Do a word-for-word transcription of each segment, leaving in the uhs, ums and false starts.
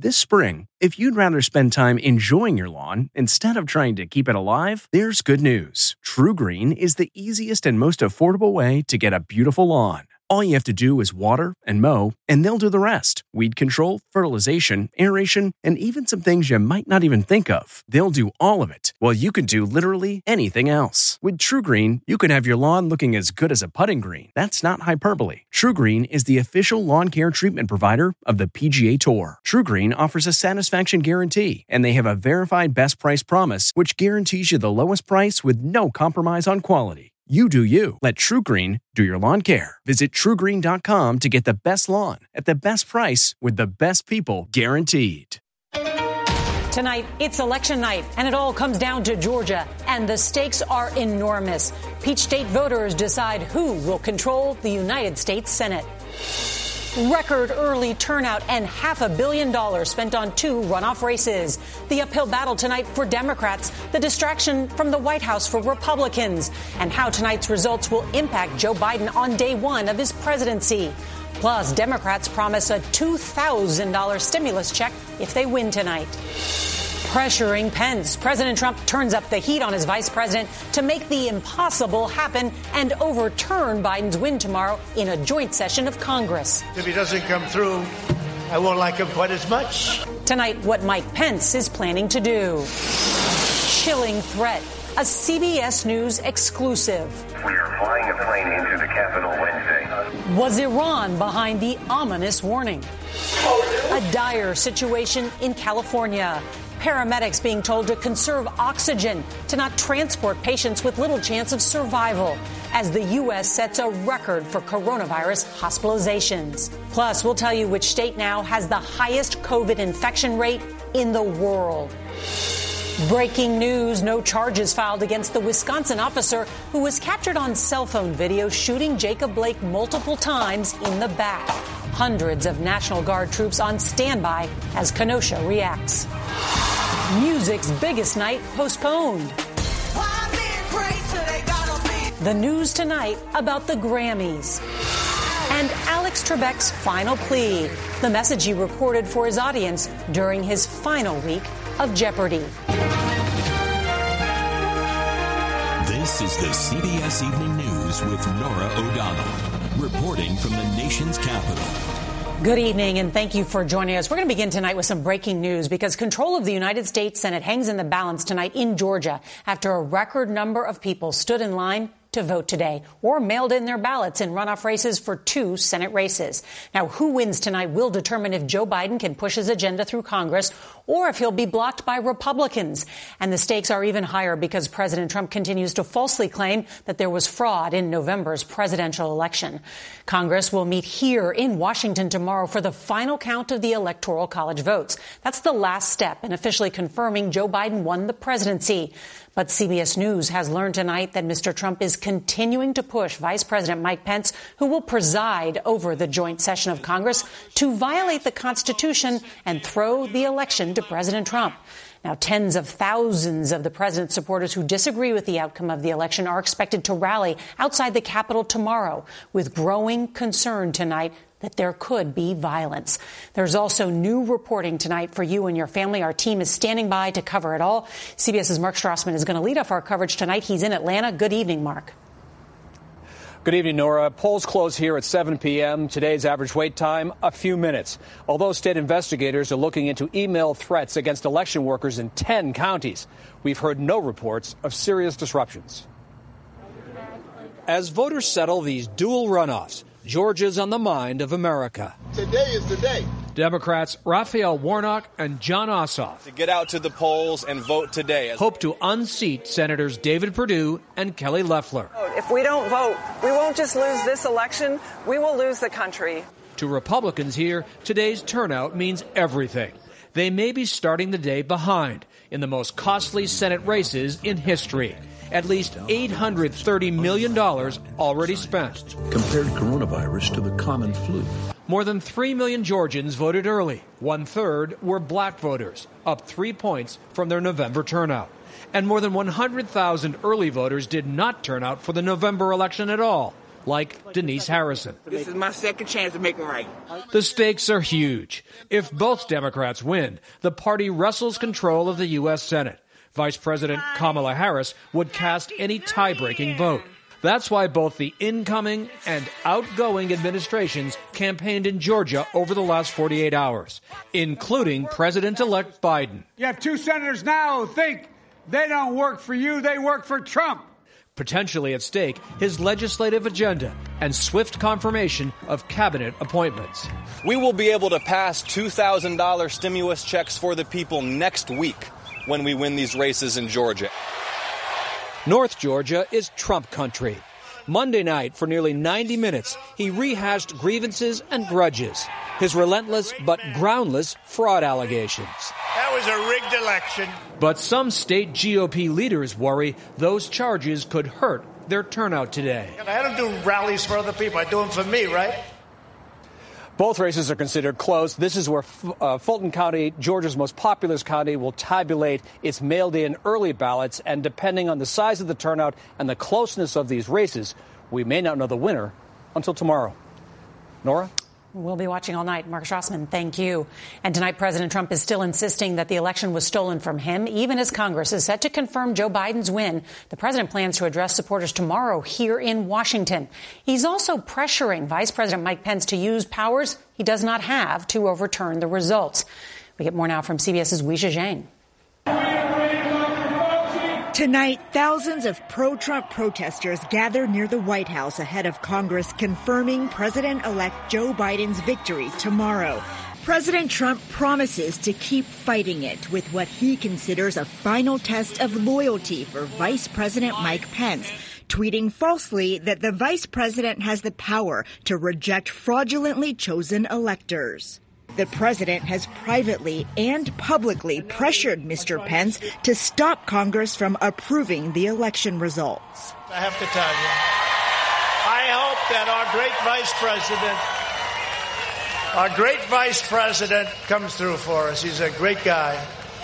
This spring, if you'd rather spend time enjoying your lawn instead of trying to keep it alive, there's good news. TruGreen is the easiest and most affordable way to get a beautiful lawn. All you have to do is water and mow, and they'll do the rest. Weed control, fertilization, aeration, and even some things you might not even think of. They'll do all of it, while you can do literally anything else. With TruGreen, you can have your lawn looking as good as a putting green. That's not hyperbole. TruGreen is the official lawn care treatment provider of the P G A Tour. TruGreen offers a satisfaction guarantee, and they have a verified best price promise, which guarantees you the lowest price with no compromise on quality. You do you. Let TruGreen do your lawn care. Visit True Green dot com to get the best lawn at the best price with the best people guaranteed. Tonight, it's election night, and it all comes down to Georgia, and the stakes are enormous. Peach State voters decide who will control the United States Senate. Record early turnout and half a billion dollars spent on two runoff races. The uphill battle tonight for Democrats, the distraction from the White House for Republicans, and how tonight's results will impact Joe Biden on day one of his presidency. Plus, Democrats promise a two thousand dollars stimulus check if they win tonight. Pressuring Pence, President Trump turns up the heat on his vice president to make the impossible happen and overturn Biden's win tomorrow in a joint session of Congress. If he doesn't come through, I won't like him quite as much. Tonight, what Mike Pence is planning to do. Chilling threat, a C B S News exclusive. We are flying a plane into the Capitol Wednesday. Was Iran behind the ominous warning? A dire situation in California. Paramedics being told to conserve oxygen, to not transport patients with little chance of survival, as the U S sets a record for coronavirus hospitalizations. Plus, we'll tell you which state now has the highest COVID infection rate in the world. Breaking news, no charges filed against the Wisconsin officer who was captured on cell phone video shooting Jacob Blake multiple times in the back. Hundreds of National Guard troops on standby as Kenosha reacts. Music's biggest night postponed. The news tonight about the Grammys. And Alex Trebek's final plea, the message he recorded for his audience during his final week of Jeopardy! This is the C B S Evening News with Norah O'Donnell, reporting from the nation's capital. Good evening, and thank you for joining us. We're going to begin tonight with some breaking news because control of the United States Senate hangs in the balance tonight in Georgia after a record number of people stood in line to vote today or mailed in their ballots in runoff races for two Senate races. Now, who wins tonight will determine if Joe Biden can push his agenda through Congress or if he'll be blocked by Republicans. And the stakes are even higher because President Trump continues to falsely claim that there was fraud in November's presidential election. Congress will meet here in Washington tomorrow for the final count of the Electoral College votes. That's the last step in officially confirming Joe Biden won the presidency. But C B S News has learned tonight that Mister Trump is continuing to push Vice President Mike Pence, who will preside over the joint session of Congress, to violate the Constitution and throw the election to President Trump. Now, tens of thousands of the president's supporters who disagree with the outcome of the election are expected to rally outside the Capitol tomorrow, with growing concern tonight that there could be violence. There's also new reporting tonight for you and your family. Our team is standing by to cover it all. CBS's Mark Strassman is going to lead off our coverage tonight. He's in Atlanta. Good evening, Mark. Good evening, Nora. Polls close here at seven p.m. Today's average wait time, a few minutes. Although state investigators are looking into email threats against election workers in ten counties, we've heard no reports of serious disruptions. As voters settle these dual runoffs, Georgia's on the mind of America. Today is the day. Democrats Raphael Warnock and Jon Ossoff to get out to the polls and vote today hope to unseat Senators David Perdue and Kelly Loeffler. If we don't vote, we won't just lose this election, we will lose the country. To Republicans here, today's turnout means everything. They may be starting the day behind in the most costly Senate races in history. At least eight hundred thirty million dollars already spent. Compared coronavirus to the common flu. More than three million Georgians voted early. One-third were black voters, up three points from their November turnout. And more than one hundred thousand early voters did not turn out for the November election at all, like Denise Harrison. This is my second chance to make it right. The stakes are huge. If both Democrats win, the party wrestles control of the U S Senate. Vice President Kamala Harris would cast any tie-breaking vote. That's why both the incoming and outgoing administrations campaigned in Georgia over the last forty-eight hours, including President-elect Biden. You have two senators now who think they don't work for you, they work for Trump. Potentially at stake, his legislative agenda and swift confirmation of cabinet appointments. We will be able to pass two thousand dollars stimulus checks for the people next week when we win these races in Georgia. North Georgia is Trump country. Monday night, for nearly ninety minutes, he rehashed grievances and grudges. His relentless but groundless fraud allegations. That was a rigged election. But some state G O P leaders worry those charges could hurt their turnout today. I don't do rallies for other people. I do them for me, right? Both races are considered close. This is where uh, Fulton County, Georgia's most populous county, will tabulate its mailed-in early ballots. And depending on the size of the turnout and the closeness of these races, we may not know the winner until tomorrow. Nora? We'll be watching all night. Mark Strassman, thank you. And tonight, President Trump is still insisting that the election was stolen from him, even as Congress is set to confirm Joe Biden's win. The president plans to address supporters tomorrow here in Washington. He's also pressuring Vice President Mike Pence to use powers he does not have to overturn the results. We get more now from CBS's Weijia Zhang. Tonight, thousands of pro-Trump protesters gather near the White House ahead of Congress confirming President-elect Joe Biden's victory tomorrow. President Trump promises to keep fighting it with what he considers a final test of loyalty for Vice President Mike Pence, tweeting falsely that the vice president has the power to reject fraudulently chosen electors. The president has privately and publicly pressured Mister Pence to stop Congress from approving the election results. I have to tell you, I hope that our great vice president, our great vice president comes through for us. He's a great guy.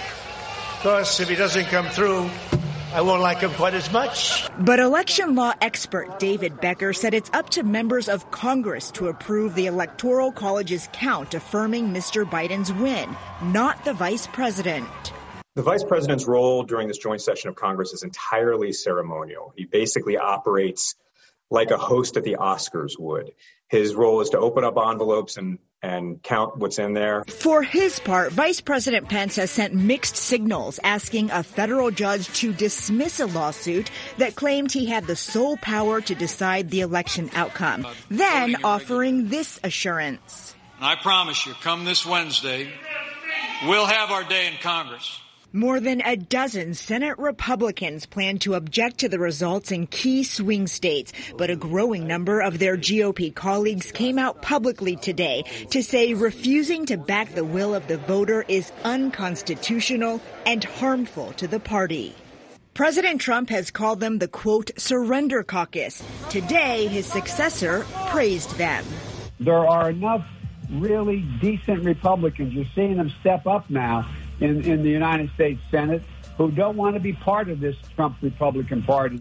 Of course, if he doesn't come through, I won't like him quite as much. But election law expert David Becker said it's up to members of Congress to approve the Electoral College's count affirming Mister Biden's win, not the vice president. The vice president's role during this joint session of Congress is entirely ceremonial. He basically operates like a host at the Oscars would. His role is to open up envelopes and and count what's in there. For his part, Vice President Pence has sent mixed signals asking a federal judge to dismiss a lawsuit that claimed he had the sole power to decide the election outcome, then offering this assurance. I promise you, come this Wednesday, we'll have our day in Congress. More than a dozen Senate Republicans plan to object to the results in key swing states, but a growing number of their G O P colleagues came out publicly today to say refusing to back the will of the voter is unconstitutional and harmful to the party. President Trump has called them the, quote, surrender caucus. Today, his successor praised them. There are enough really decent Republicans. You're seeing them step up now in, in the United States Senate who don't want to be part of this Trump Republican Party.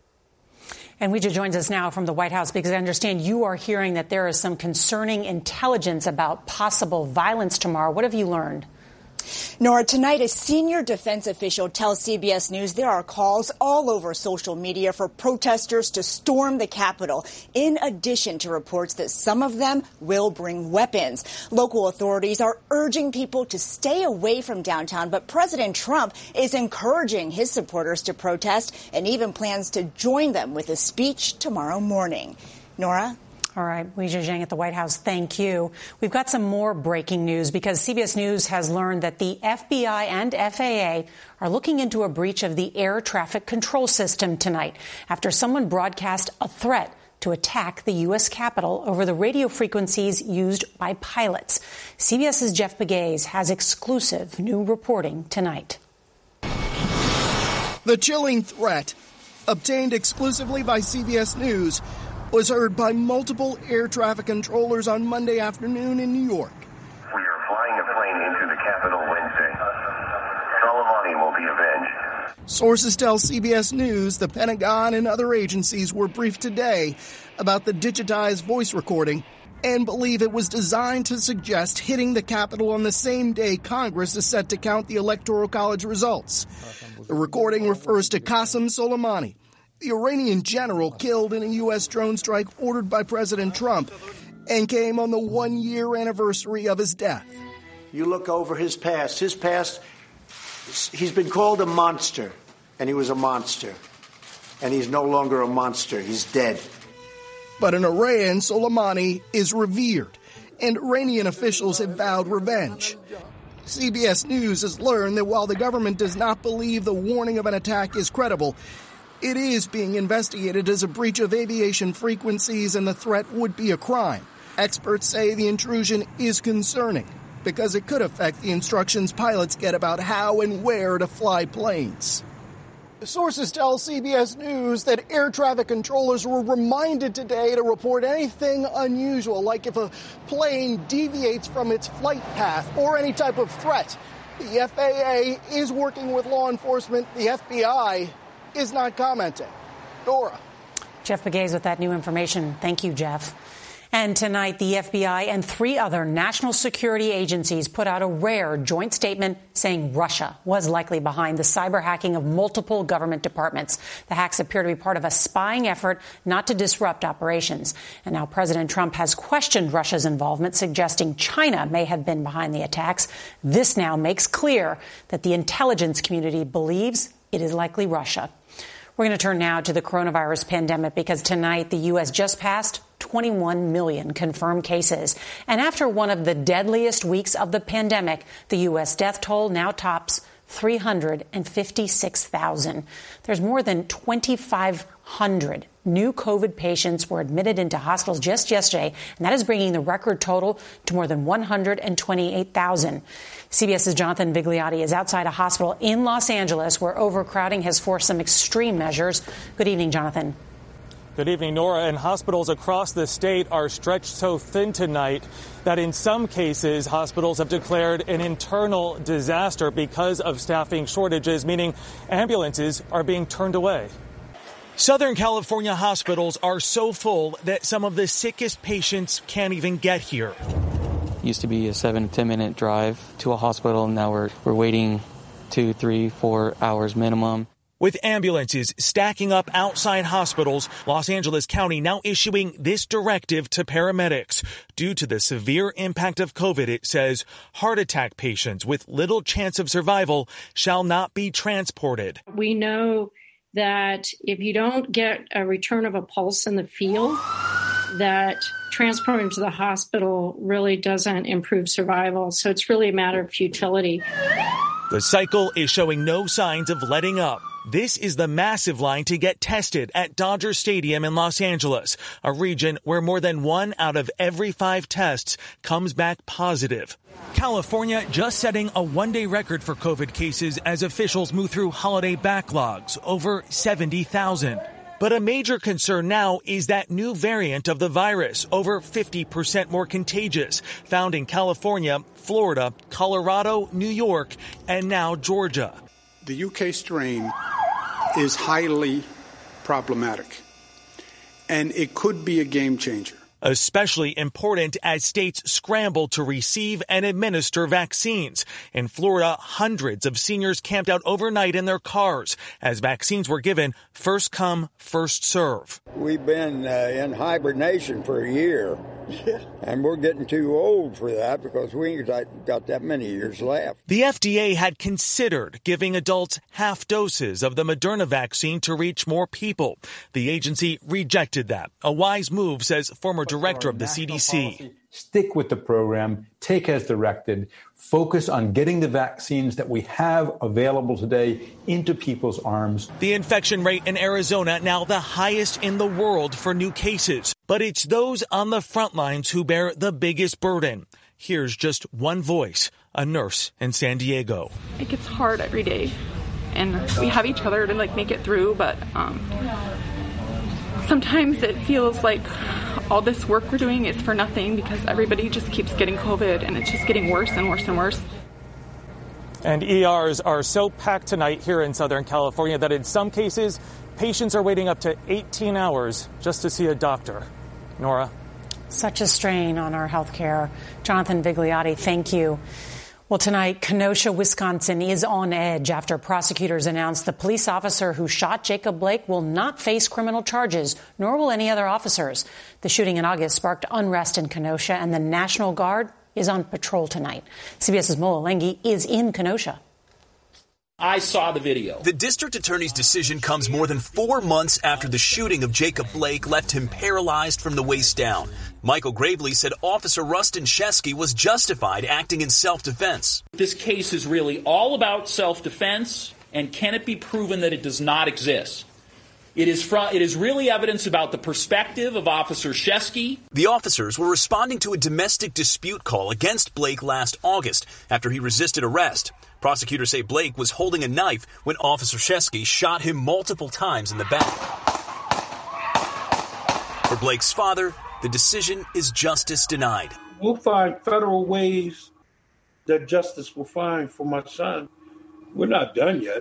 And Weijia joins us now from the White House because I understand you are hearing that there is some concerning intelligence about possible violence tomorrow. What have you learned? Nora, tonight a senior defense official tells C B S News there are calls all over social media for protesters to storm the Capitol, in addition to reports that some of them will bring weapons. Local authorities are urging people to stay away from downtown, but President Trump is encouraging his supporters to protest and even plans to join them with a speech tomorrow morning. Nora? All right. Weijia Zhang at the White House. Thank you. We've got some more breaking news because C B S News has learned that the F B I and F A A are looking into a breach of the air traffic control system tonight after someone broadcast a threat to attack the U S Capitol over the radio frequencies used by pilots. CBS's Jeff Pegues has exclusive new reporting tonight. The chilling threat, obtained exclusively by C B S News, was heard by multiple air traffic controllers on Monday afternoon in New York. We are flying a plane into the Capitol Wednesday. Soleimani will be avenged. Sources tell C B S News the Pentagon and other agencies were briefed today about the digitized voice recording and believe it was designed to suggest hitting the Capitol on the same day Congress is set to count the Electoral College results. The recording refers to Qasem Soleimani, the Iranian general killed in a U S drone strike ordered by President Trump, and came on the one-year anniversary of his death. You look over his past. His past, he's been called a monster, and he was a monster. And he's no longer a monster. He's dead. But in Iran, Soleimani is revered, and Iranian officials have vowed revenge. C B S News has learned that while the government does not believe the warning of an attack is credible, it is being investigated as a breach of aviation frequencies and the threat would be a crime. Experts say the intrusion is concerning because it could affect the instructions pilots get about how and where to fly planes. Sources tell C B S News that air traffic controllers were reminded today to report anything unusual, like if a plane deviates from its flight path or any type of threat. The F A A is working with law enforcement. The F B I is not commenting. Dora. Jeff Pegues with that new information. Thank you, Jeff. And tonight, the F B I and three other national security agencies put out a rare joint statement saying Russia was likely behind the cyber hacking of multiple government departments. The hacks appear to be part of a spying effort not to disrupt operations. And now President Trump has questioned Russia's involvement, suggesting China may have been behind the attacks. This now makes clear that the intelligence community believes it is likely Russia. We're going to turn now to the coronavirus pandemic because tonight the U S just passed twenty-one million confirmed cases. And after one of the deadliest weeks of the pandemic, the U S death toll now tops three hundred fifty-six thousand. There's more than twenty-five hundred new COVID patients were admitted into hospitals just yesterday, and that is bringing the record total to more than one hundred twenty-eight thousand. CBS's Jonathan Vigliotti is outside a hospital in Los Angeles where overcrowding has forced some extreme measures. Good evening, Jonathan. Good evening, Nora. And hospitals across the state are stretched so thin tonight that in some cases, hospitals have declared an internal disaster because of staffing shortages, meaning ambulances are being turned away. Southern California hospitals are so full that some of the sickest patients can't even get here. Used to be a seven to ten minute drive to a hospital, and now we're we're waiting two, three, four hours minimum. With ambulances stacking up outside hospitals, Los Angeles County now issuing this directive to paramedics. Due to the severe impact of COVID, it says heart attack patients with little chance of survival shall not be transported. We know that if you don't get a return of a pulse in the field, that transporting to the hospital really doesn't improve survival. So it's really a matter of futility. The cycle is showing no signs of letting up. This is the massive line to get tested at Dodger Stadium in Los Angeles, a region where more than one out of every five tests comes back positive. California just setting a one-day record for COVID cases as officials move through holiday backlogs, over seventy thousand. But a major concern now is that new variant of the virus, over fifty percent more contagious, found in California, Florida, Colorado, New York, and now Georgia. The U K strain is highly problematic, and it could be a game changer. Especially important as states scramble to receive and administer vaccines. In Florida, hundreds of seniors camped out overnight in their cars as vaccines were given first come, first serve. We've been uh, in hibernation for a year, and we're getting too old for that because we ain't got that many years left. The F D A had considered giving adults half doses of the Moderna vaccine to reach more people. The agency rejected that. A wise move, says former director of the C D C. Stick with the program, take as directed, focus on getting the vaccines that we have available today into people's arms. The infection rate in Arizona now the highest in the world for new cases. But it's those on the front lines who bear the biggest burden. Here's just one voice, a nurse in San Diego. It gets hard every day, and we have each other to like make it through, but um, sometimes it feels like all this work we're doing is for nothing because everybody just keeps getting COVID and it's just getting worse and worse and worse. And E Rs are so packed tonight here in Southern California that in some cases, patients are waiting up to eighteen hours just to see a doctor. Nora. Such a strain on our health care. Jonathan Vigliotti, thank you. Well, tonight, Kenosha, Wisconsin is on edge after prosecutors announced the police officer who shot Jacob Blake will not face criminal charges, nor will any other officers. The shooting in August sparked unrest in Kenosha, and the National Guard is on patrol tonight. CBS's Mola Lenghi is in Kenosha. I saw the video. The district attorney's decision comes more than four months after the shooting of Jacob Blake left him paralyzed from the waist down. Michael Gravely said Officer Rustin Shesky was justified acting in self-defense. This case is really all about self-defense, and can it be proven that it does not exist? It is, fr- it is really evidence about the perspective of Officer Shesky. The officers were responding to a domestic dispute call against Blake last August after he resisted arrest. Prosecutors say Blake was holding a knife when Officer Shesky shot him multiple times in the back. For Blake's father, the decision is justice denied. We'll find federal ways that justice will find for my son. We're not done yet.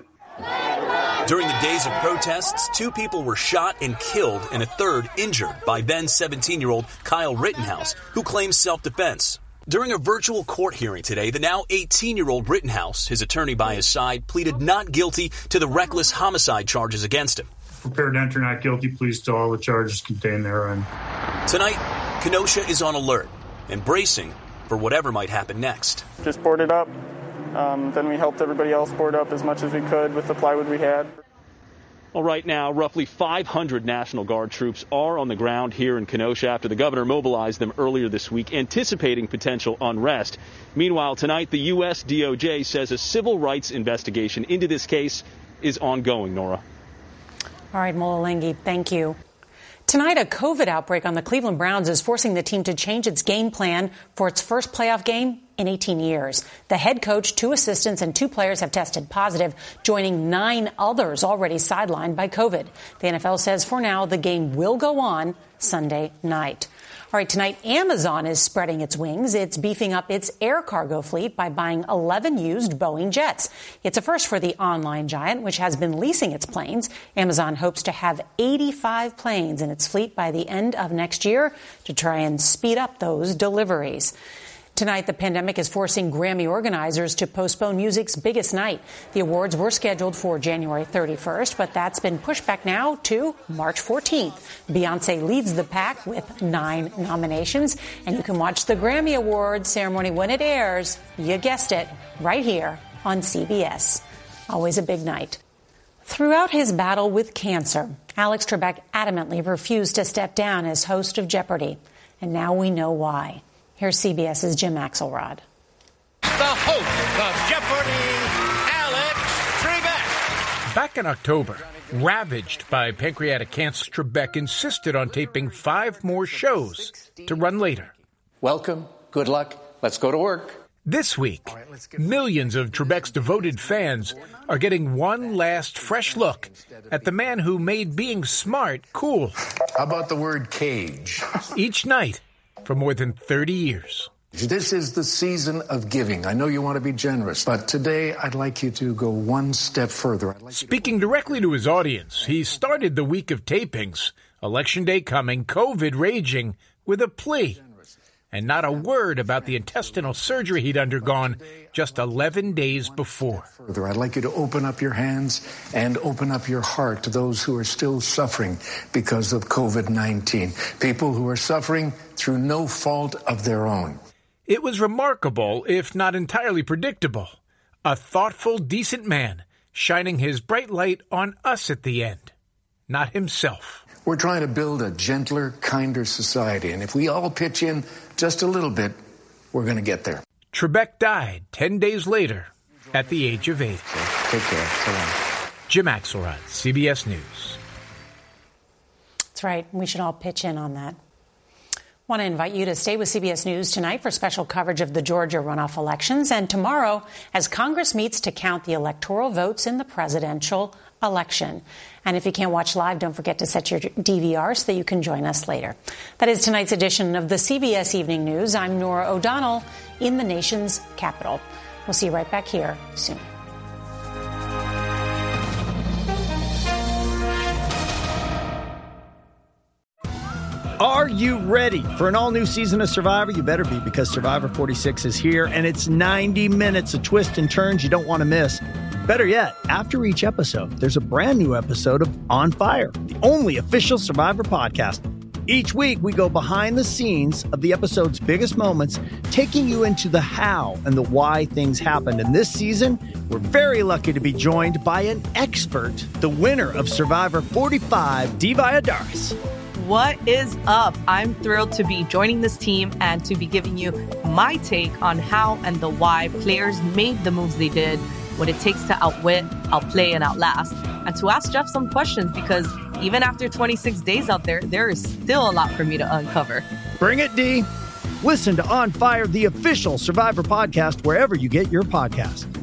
During the days of protests, two people were shot and killed and a third injured by then seventeen-year-old Kyle Rittenhouse, who claims self-defense. During a virtual court hearing today, the now eighteen-year-old Rittenhouse, his attorney by his side, pleaded not guilty to the reckless homicide charges against him. Prepared to enter not guilty pleas to all the charges contained therein. Tonight, Kenosha is on alert and bracing for whatever might happen next. Just boarded up. Um, then we helped everybody else board up as much as we could with the plywood we had. Well, right now, roughly five hundred National Guard troops are on the ground here in Kenosha after the governor mobilized them earlier this week, anticipating potential unrest. Meanwhile, tonight, the U S D O J says a civil rights investigation into this case is ongoing, Nora. All right, Mola Lenghi, thank you. Tonight, a COVID outbreak on the Cleveland Browns is forcing the team to change its game plan for its first playoff game in eighteen years. The head coach, two assistants, and two players have tested positive, joining nine others already sidelined by COVID. The N F L says for now the game will go on Sunday night. All right, tonight, Amazon is spreading its wings. It's beefing up its air cargo fleet by buying eleven used Boeing jets. It's a first for the online giant, which has been leasing its planes. Amazon hopes to have eighty-five planes in its fleet by the end of next year to try and speed up those deliveries. Tonight, the pandemic is forcing Grammy organizers to postpone music's biggest night. The awards were scheduled for January thirty-first, but that's been pushed back now to March fourteenth. Beyoncé leads the pack with nine nominations, and you can watch the Grammy Awards ceremony when it airs, you guessed it, right here on C B S. Always a big night. Throughout his battle with cancer, Alex Trebek adamantly refused to step down as host of Jeopardy! And now we know why. Here's CBS's Jim Axelrod. The host of Jeopardy! Alex Trebek! Back in October, ravaged by pancreatic cancer, Trebek insisted on taping five more shows to run later. Welcome, good luck, let's go to work. This week, millions of Trebek's devoted fans are getting one last fresh look at the man who made being smart cool. How about the word cage? Each night for more than thirty years. This is the season of giving. I know you want to be generous, but today I'd like you to go one step further. I'd like Speaking directly to his audience, he started the week of tapings, Election Day coming, COVID raging, with a plea. And not a word about the intestinal surgery he'd undergone just eleven days before. Further, I'd like you to open up your hands and open up your heart to those who are still suffering because of COVID nineteen. People who are suffering through no fault of their own. It was remarkable, if not entirely predictable. A thoughtful, decent man shining his bright light on us at the end, not himself. We're trying to build a gentler, kinder society, and if we all pitch in just a little bit, we're going to get there. Trebek died ten days later at the age of eighty. Take care. So long. Jim Axelrod, C B S News. That's right. We should all pitch in on that. Want to invite you to stay with C B S News tonight for special coverage of the Georgia runoff elections, and tomorrow as Congress meets to count the electoral votes in the presidential election. And if you can't watch live, don't forget to set your D V R so that you can join us later. That is tonight's edition of the C B S Evening News. I'm Nora O'Donnell in the nation's capital. We'll see you right back here soon. Are you ready for an all-new season of Survivor? You better be, because Survivor forty-six is here, and it's ninety minutes of twists and turns you don't want to miss. Better yet, after each episode, there's a brand new episode of On Fire, the only official Survivor podcast. Each week, we go behind the scenes of the episode's biggest moments, taking you into the how and the why things happened. And this season, we're very lucky to be joined by an expert, the winner of Survivor forty-five, Dee Valladares. What is up? I'm thrilled to be joining this team and to be giving you my take on how and the why players made the moves they did, what it takes to outwit, outplay, and outlast, and to ask Jeff some questions, because even after twenty-six days out there, there is still a lot for me to uncover. Bring it, D. Listen to On Fire, the official Survivor podcast, wherever you get your podcasts.